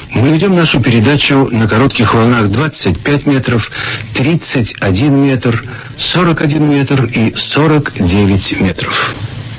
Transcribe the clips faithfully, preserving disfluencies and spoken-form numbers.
Мы ведем нашу передачу на коротких волнах двадцать пять метров, тридцать один метр, сорок один метр и сорок девять метров.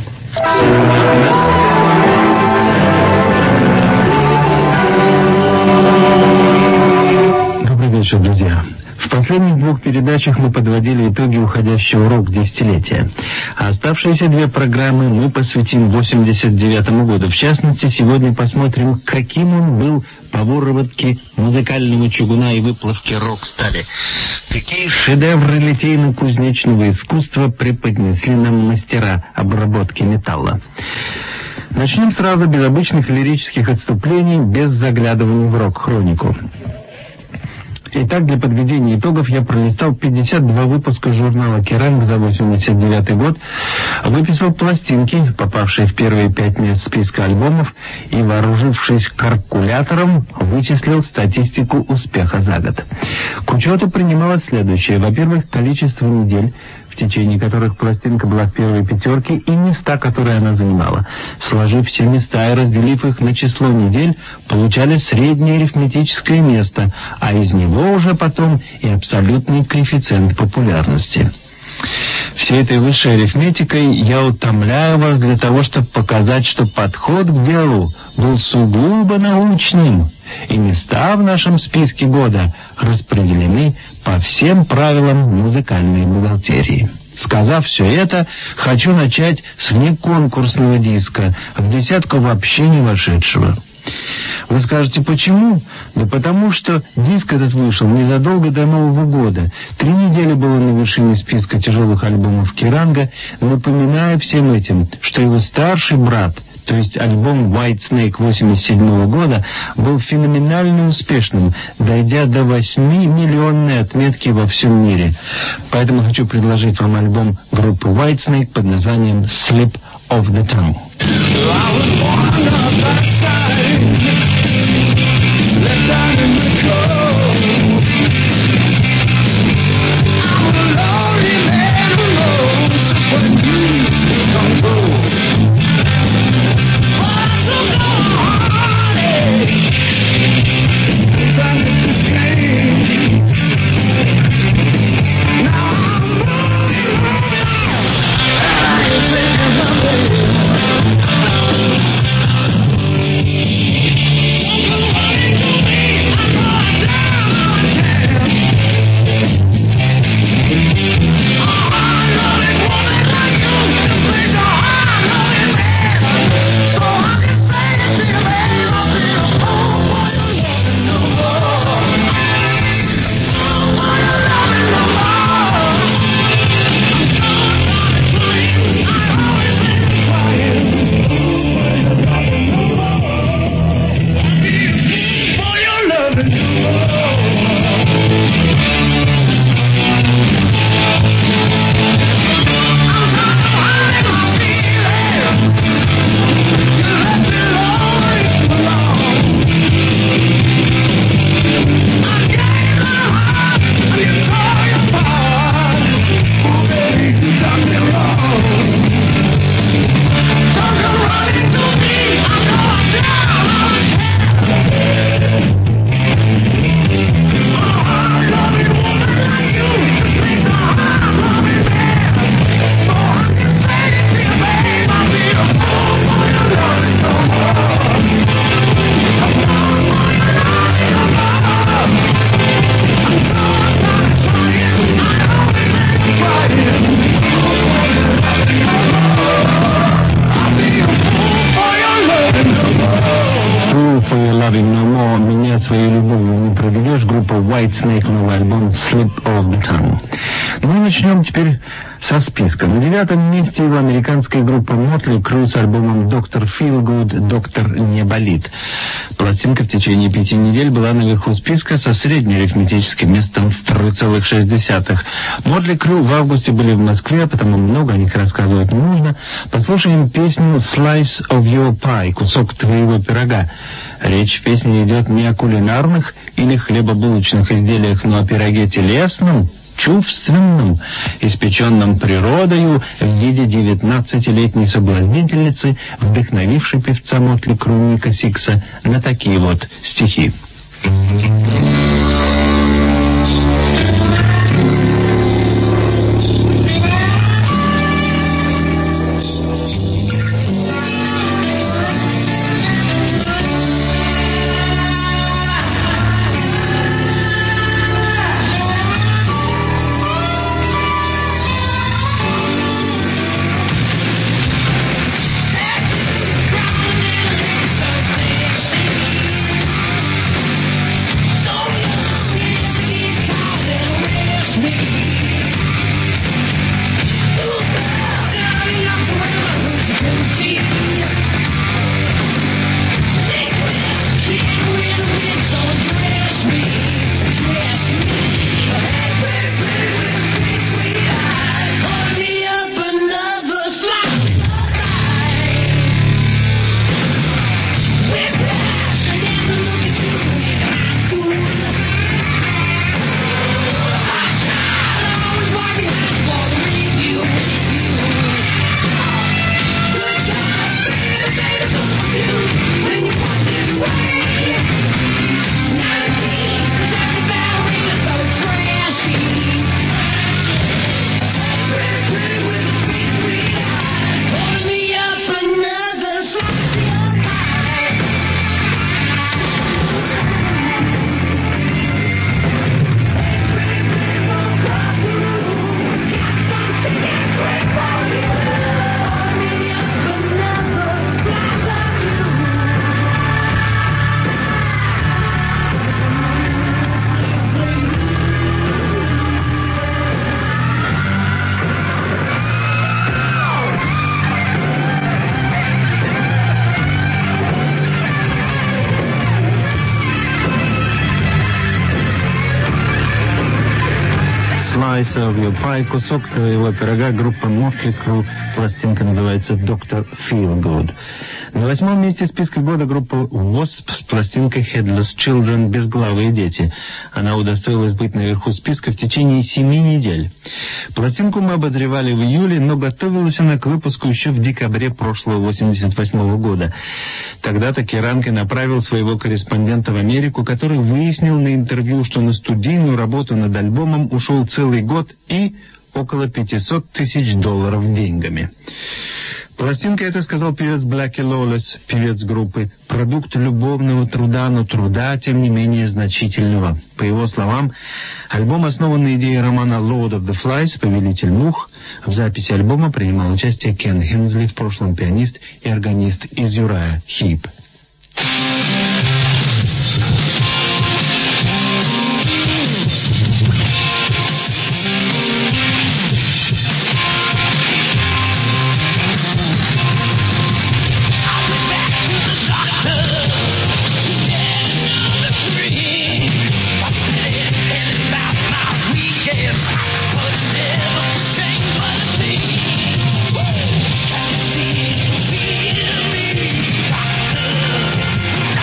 Добрый вечер, друзья. В последних двух передачах мы подводили итоги уходящего рок-десятилетия. А оставшиеся две программы мы посвятим восемьдесят девятому году. В частности, сегодня посмотрим, каким он был по выработке музыкального чугуна и выплавке рок-стали. Какие шедевры литейно-кузнечного искусства преподнесли нам мастера обработки металла. Начнем сразу без обычных лирических отступлений, без заглядывания в рок-хронику. Итак, для подведения итогов я пролистал пятьдесят два выпуска журнала «Керранг» за восемьдесят девятый год, выписал пластинки, попавшие в первые пять мест списка альбомов, и, вооружившись калькулятором, вычислил статистику успеха за год. К учету принималось следующее. Во-первых, количество недель, в течение которых пластинка была в первой пятерке, и места, которые она занимала. Сложив все места и разделив их на число недель, получали среднее арифметическое место, а из него уже потом и абсолютный коэффициент популярности. Всей этой высшей арифметикой я утомляю вас для того, чтобы показать, что подход к делу был сугубо научным, и места в нашем списке года распределены по всем правилам музыкальной бухгалтерии. Сказав все это, хочу начать с внеконкурсного диска, в десятку вообще не вошедшего. Вы скажете, почему? Да потому что диск этот вышел незадолго до Нового года. Три недели было на вершине списка тяжелых альбомов Керранга, напоминая всем этим, что его старший брат, то есть альбом White Snake восемьдесят седьмого года, был феноменально успешным, дойдя до восьмимиллионной отметки во всем мире. Поэтому хочу предложить вам альбом группы White Snake под названием Slip of the Tongue. White Snake, новый альбом Slip of the Tongue. Мы начнем теперь со списка. На девятом месте его американская группа Motley Crue с альбомом доктор Feelgood, «Доктор не болит». Пластинка в течение пяти недель была наверху списка со среднеарифметическим местом в три целых шесть десятых. Motley Crue в августе были в Москве, потому много о них рассказывать не нужно. Послушаем песню «Slice of Your Pie», «Кусок твоего пирога». Речь в песне идет не о кулинарных или хлебобулочных изделиях, но о пироге телесном, чувственном, испеченном природою в виде девятнадцатилетней соблазнительницы, вдохновившей певца Мотли Кру Ника Сикса на такие вот стихи. Пай, кусок твоего пирога, группа Мотли Кру, пластинка называется «Доктор Feelgood». На восьмом месте списка года группа Wasp с пластинкой «Headless Children» «Безглавые дети». Она удостоилась быть наверху списка в течение семи недель. Пластинку мы обозревали в июле, но готовилась она к выпуску еще в декабре прошлого восемьдесят восьмого года. Тогда-то Керанке направил своего корреспондента в Америку, который выяснил на интервью, что на студийную работу над альбомом ушел целый год и около пятьсот тысяч долларов деньгами. Пластинка, это сказал певец Blackie Lawless, певец группы, продукт любовного труда, но труда, тем не менее, значительного. По его словам, альбом основан на идее романа Lord of the Flies, «Повелитель мух». В записи альбома принимал участие Кен Хенсли, в прошлом пианист и органист из Uriah Heep. Woo!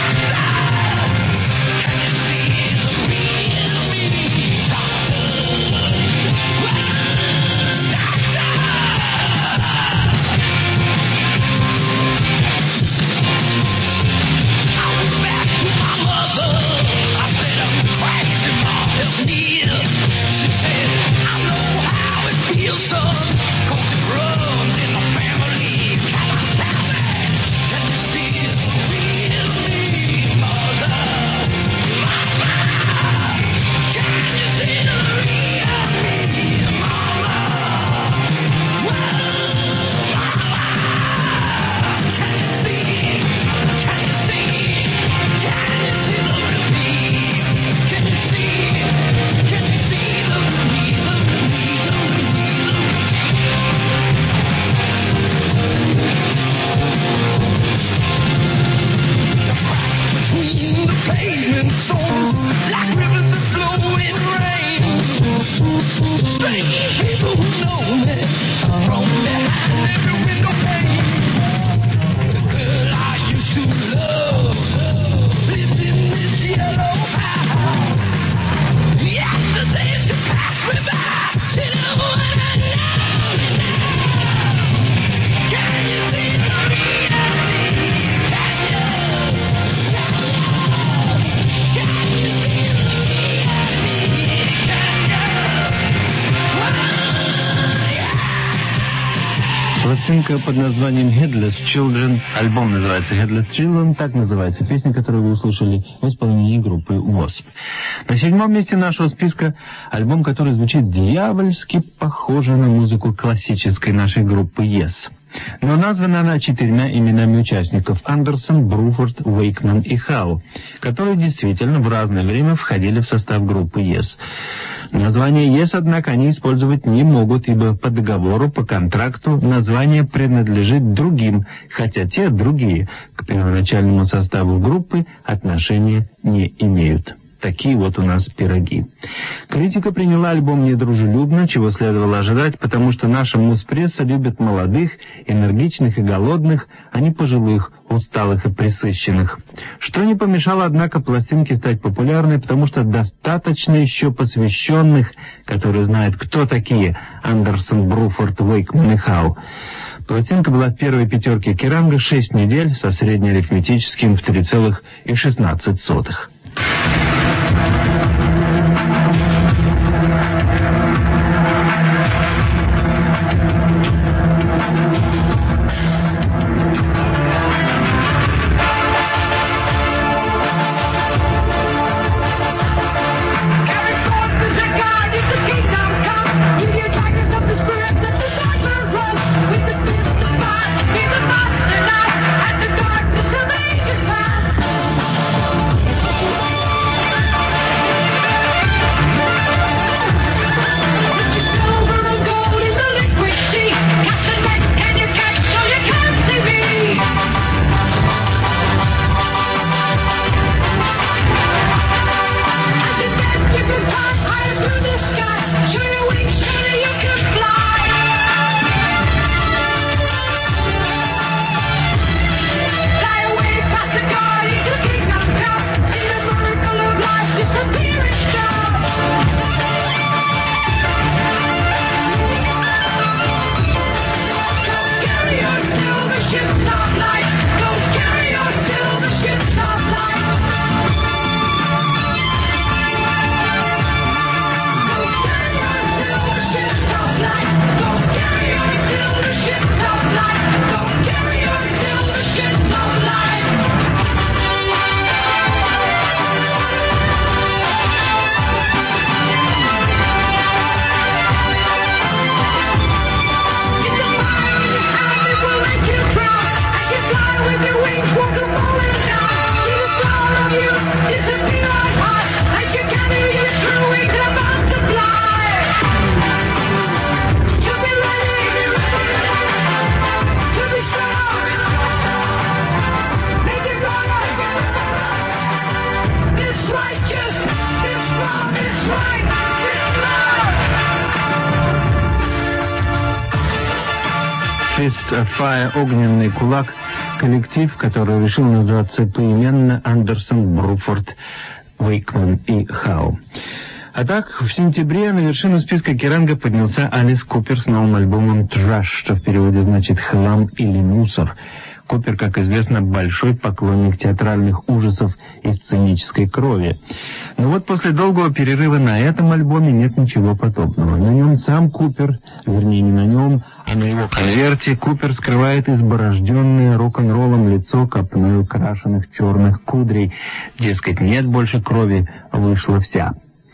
пластинка под названием Headless Children. Альбом называется Headless Children, так называется песня, которую вы услышали в исполнении группы Wasp. На седьмом месте нашего списка альбом, который звучит дьявольски похоже на музыку классической нашей группы Yes. Но названа она четырьмя именами участников: Андерсон, Бруфорд, Уэйкман и Хау, которые действительно в разное время входили в состав группы Yes. Название Yes, однако, они использовать не могут, ибо по договору, по контракту название принадлежит другим, хотя те другие к первоначальному составу группы отношения не имеют. Такие вот у нас пироги. Критика приняла альбом недружелюбно, чего следовало ожидать, потому что наша муз-пресса любит молодых, энергичных и голодных, а не пожилых, усталых и пресыщенных. Что не помешало, однако, пластинке стать популярной, потому что достаточно еще посвященных, которые знают, кто такие Андерсон, Бруфорд, Уэйкман и Хау. Пластинка была в первой пятерке Керранга шесть недель со среднеарифметическим в три целых шестнадцать сотых. Fist of Fire, огненный кулак, коллектив, который решил называться поименно Андерсон, Бруфорд, Уэйкман и Хау. А так, в сентябре на вершину списка Керранга поднялся Алис Купер с новым альбомом «Траш», что в переводе значит «хлам» или «мусор». Купер, как известно, большой поклонник театральных ужасов и сценической крови. Но вот после долгого перерыва на этом альбоме нет ничего подобного. На нем сам Купер, вернее не на нем, а на его конверте Купер скрывает изборожденное рок-н-роллом лицо копной украшенных черных кудрей. Дескать, нет больше крови, вышла вся.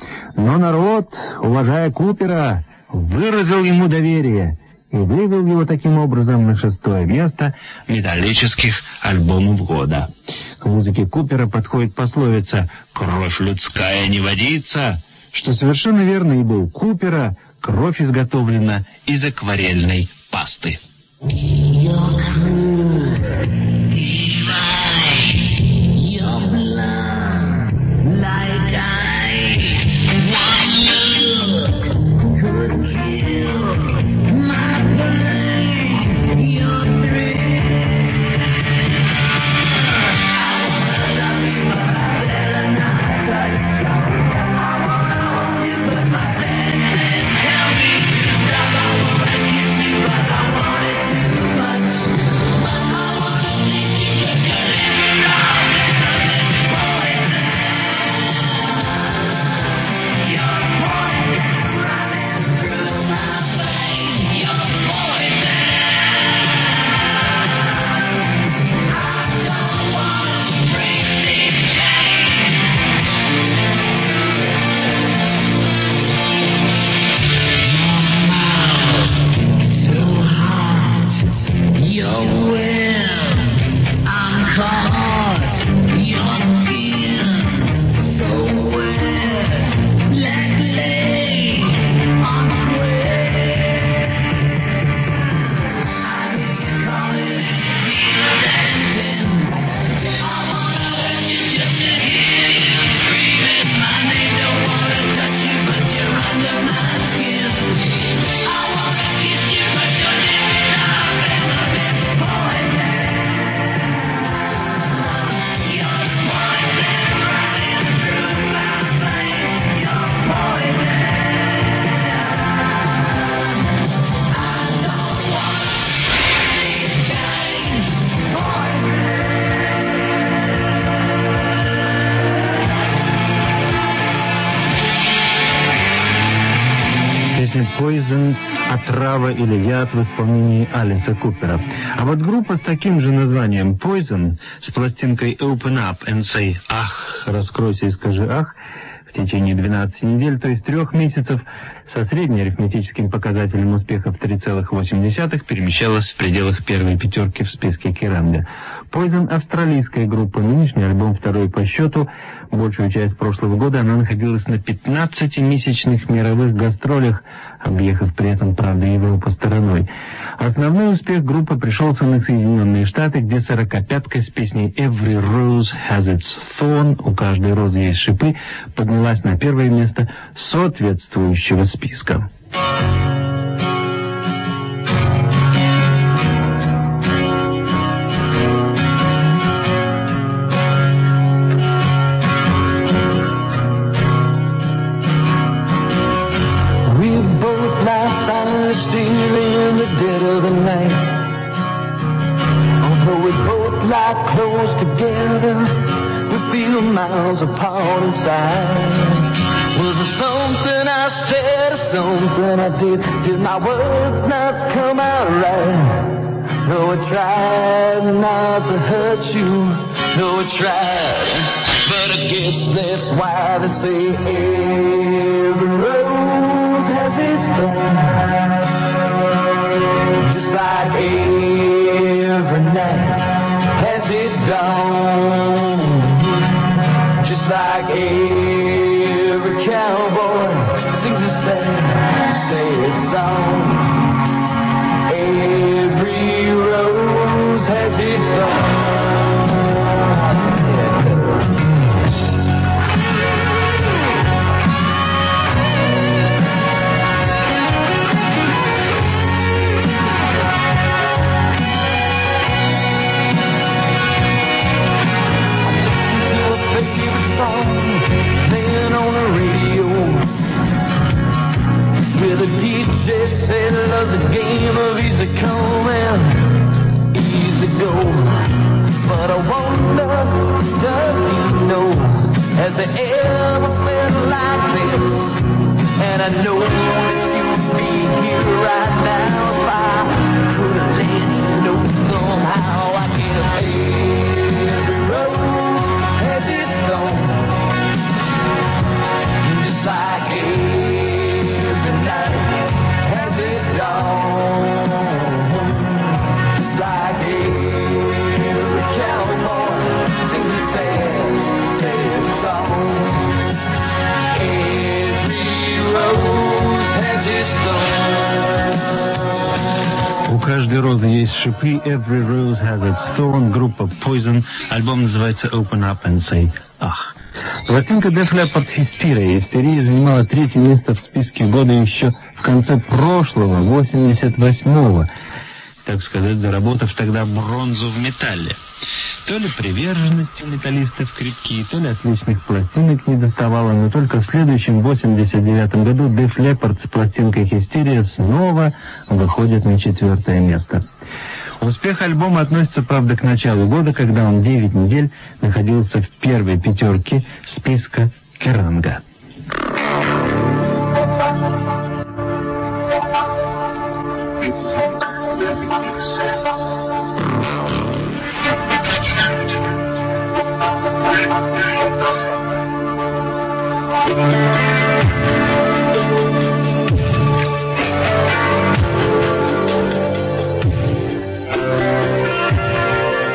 Но народ, уважая Купера, выразил ему доверие и вывел его таким образом на шестое место металлических альбомов года. К музыке Купера подходит пословица «Кровь людская не водится», что совершенно верно, ибо у Купера кровь изготовлена из акварельной пасты. Tell me Poison, отрава или яд в исполнении Алиса Купера. А вот группа с таким же названием Poison с пластинкой Open Up and Say «Ах», раскройся и скажи «Ах», в течение двенадцати недель, то есть трех месяцев, со среднеарифметическим показателем успеха в три целых восемь десятых перемещалась в пределах первой пятерки в списке Керранда. Poison — австралийская группа, нынешний альбом второй по счету. Большую часть прошлого года она находилась на пятнадцатимесячных мировых гастролях, объехав при этом, правда, Европу стороной. Основной успех группы пришелся на Соединенные Штаты, где сорокопятка с песней «Every Rose Has Its Thorn» — «У каждой розы есть шипы» — поднялась на первое место соответствующего списка. In the dead of the night, although we both lie close together, we feel miles apart inside. Was it something I said or something I did? Did my words not come out right? No, I tried not to hurt you. No, I tried, but I guess that's why they say every rose has its thorn. Just like every night has its dawn. Just like every cowboy sings a sad, sad song. Every rose has its thorn. The D J said love the game of easy come and easy go. But I wonder, does he know, has there ever been like this? And I know that you'd be here right now if I could have let you know somehow. I guess every road has its own, just like every night has its dawn. Like every cowboy sings a sad, sad song. Every rose has its thorn. У каждой розы есть шипы. Every Rose Has Its Thorn. Группа Poison. Альбом называется Open Up and Say «Ах». Пластинка Def Leppard «Hysteria». «Истерия» занимала третье место в списке года еще в конце прошлого, восемьдесят восьмого, так сказать, заработав тогда бронзу в металле. То ли приверженности металлистов крепкие, то ли отличных пластинок не доставало, но только в следующем, восемьдесят девятом году, Def Leppard с пластинкой «Hysteria» снова выходит на четвертое место. Успех альбома относится, правда, к началу года, когда он девять недель находился в первой пятерке списка Керранда.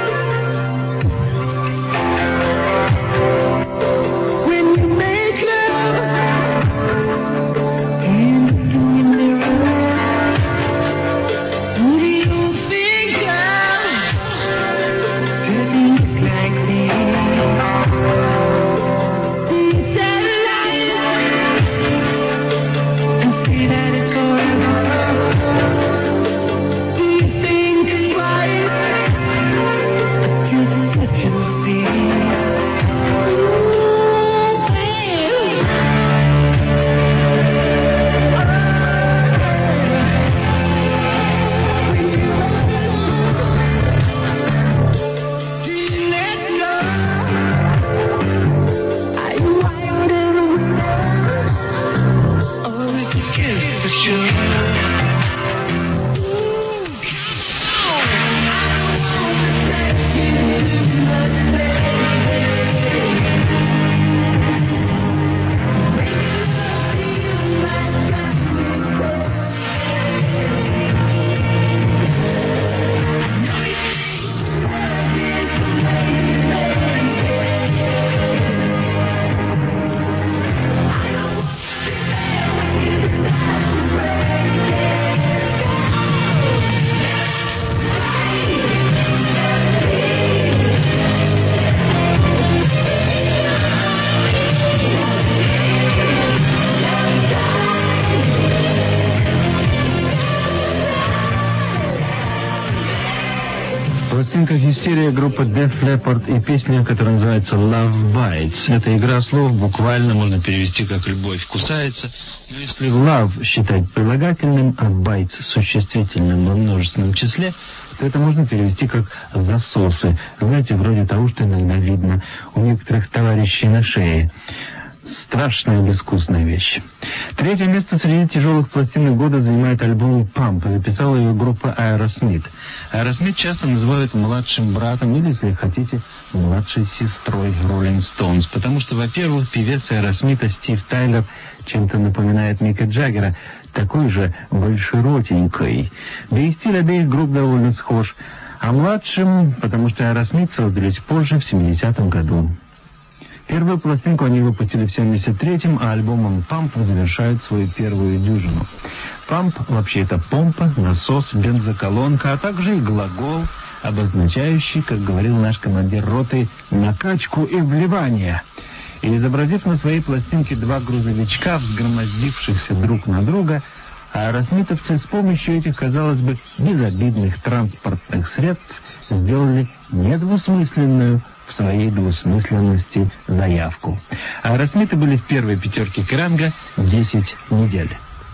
When you make love Hysteria группа Def Leppard и песня, которая называется Love Bites. Это игра слов, буквально можно перевести как «любовь кусается». Но если love считать прилагательным, а bites существительным во множественном числе, то это можно перевести как «засосы». Знаете, вроде того, что иногда видно у некоторых товарищей на шее. Страшная безвкусная вещь. Третье место среди тяжелых пластинок года занимает альбом «Pump». Записала ее группа Aerosmith. Aerosmith часто называют младшим братом или, если хотите, младшей сестрой Rolling Stones. Потому что, во-первых, певец Aerosmith Стив Тайлер чем-то напоминает Мика Джаггера, такой же большеротенькой. Да и стиль обеих групп довольно схож. А младшим, потому что Aerosmith создались позже, в семидесятом году. Первую пластинку они выпустили в семьдесят третьем, а альбомом «Pump» завершают свою первую дюжину. «Pump» вообще это помпа, насос, бензоколонка, а также и глагол, обозначающий, как говорил наш командир роты, накачку и вливание. И изобразив на своей пластинке два грузовичка, взгромоздившихся друг на друга, аэросмитовцы с помощью этих, казалось бы, безобидных транспортных средств сделали недвусмысленную в своей двусмысленности заявку. Аэросмиты были в первой пятерке Керранга десять недель.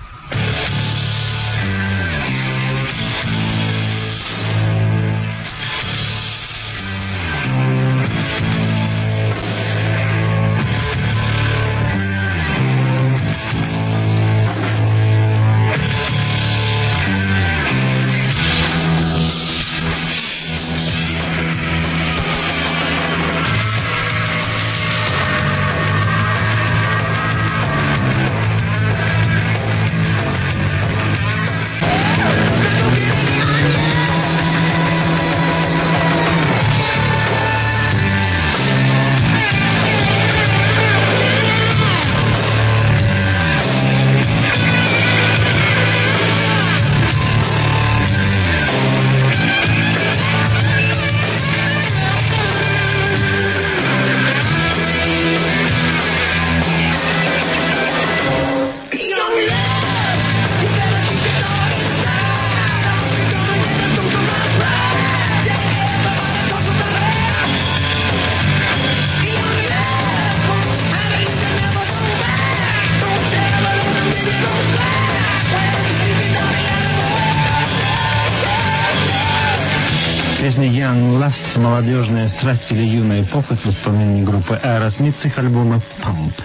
Песня «Young Lust» — молодежная страсть или юная похоть в исполнении группы Aerosmith с их альбома «Pump».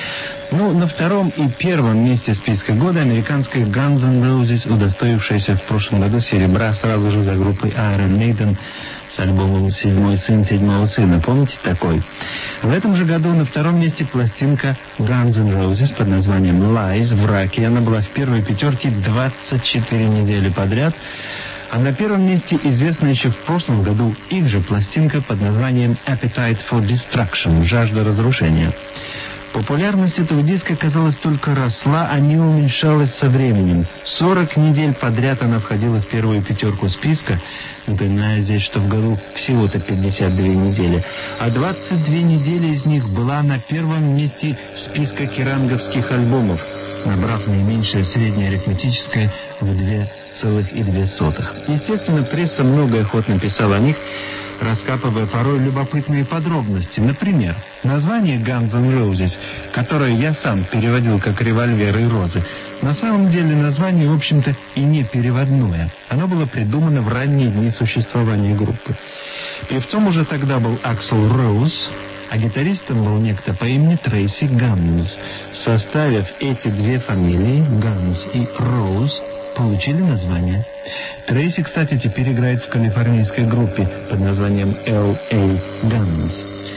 Ну, на втором и первом месте списка года американская Guns N' Roses, удостоившаяся в прошлом году серебра сразу же за группой Iron Maiden с альбомом «Седьмой сын седьмого сына». Помните такой? В этом же году на втором месте пластинка Guns N' Roses под названием «Lies» в раке. Она была в первой пятерке двадцать четыре недели подряд. А на первом месте известна еще в прошлом году их же пластинка под названием «Appetite for Destruction» — «Жажда разрушения». Популярность этого диска, казалось, только росла, а не уменьшалась со временем. сорок недель подряд она входила в первую пятерку списка, напоминая здесь, что в году всего-то пятьдесят две недели, а двадцать две недели из них была на первом месте списка керранговских альбомов, набрав наименьшее среднее арифметическое в две целых и две сотых. Естественно, пресса много и охотно писала о них, раскапывая порой любопытные подробности. Например, название Guns N' Roses, которое я сам переводил как «револьвер и розы», на самом деле название, в общем-то, и не переводное. Оно было придумано в ранние дни существования группы. Певцом уже тогда был Аксел Роуз, а гитаристом был некто по имени Трейси Ганнс. Составив эти две фамилии, Ганнс и Роуз, получили название. Трейси, кстати, теперь играет в калифорнийской группе под названием эл эй Guns.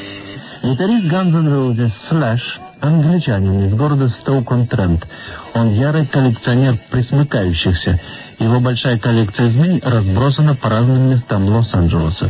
Гитарист Guns N' Roses Slash — англичанин из города Стоук-он-Трент. Он ярый коллекционер пресмыкающихся. Его большая коллекция змей разбросана по разным местам Лос-Анджелеса.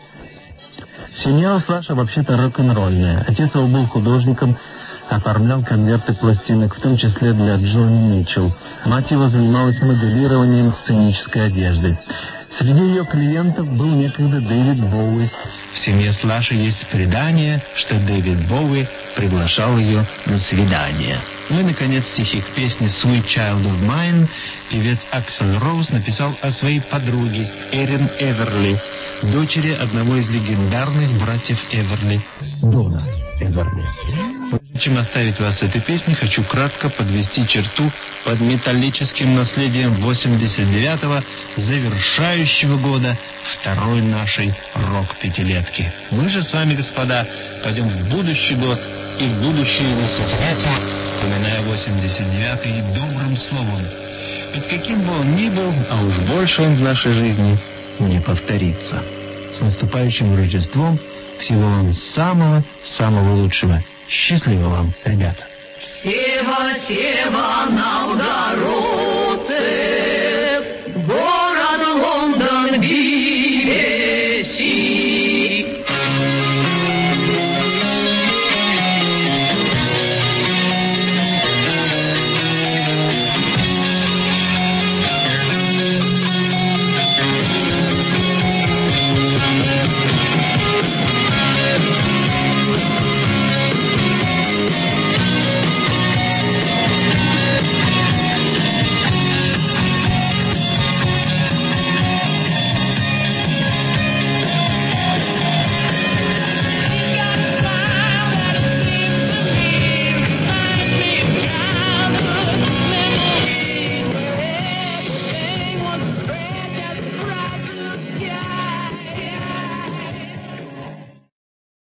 Семья у Слаша вообще-то рок-н-ролльная. Отец его был художником, оформлял конверты пластинок, в том числе для Джонни Митчелл. Мать его занималась моделированием сценической одежды. Среди ее клиентов был некогда Дэвид Боуи. В семье Слаша есть предание, что Дэвид Боуи приглашал ее на свидание. Ну и, наконец, стихи к песне «Sweet Child of Mine» певец Аксел Роуз написал о своей подруге Эрин Эверли. дочери одного из легендарных братьев Эверли, Дона Эверли. Прежде чем оставить вас с этой песней, хочу кратко подвести черту под металлическим наследием восемьдесят девятого, завершающего года второй нашей рок-пятилетки. Мы же с вами, господа, пойдем в будущий год и в будущее десятилетие, вспоминая восемьдесят девятый добрым словом. Ведь каким бы он ни был, а уж больше он в нашей жизни не повторится. С наступающим Рождеством! Всего вам самого-самого лучшего. Счастливо вам, ребята! Сева, сева нам дорогу.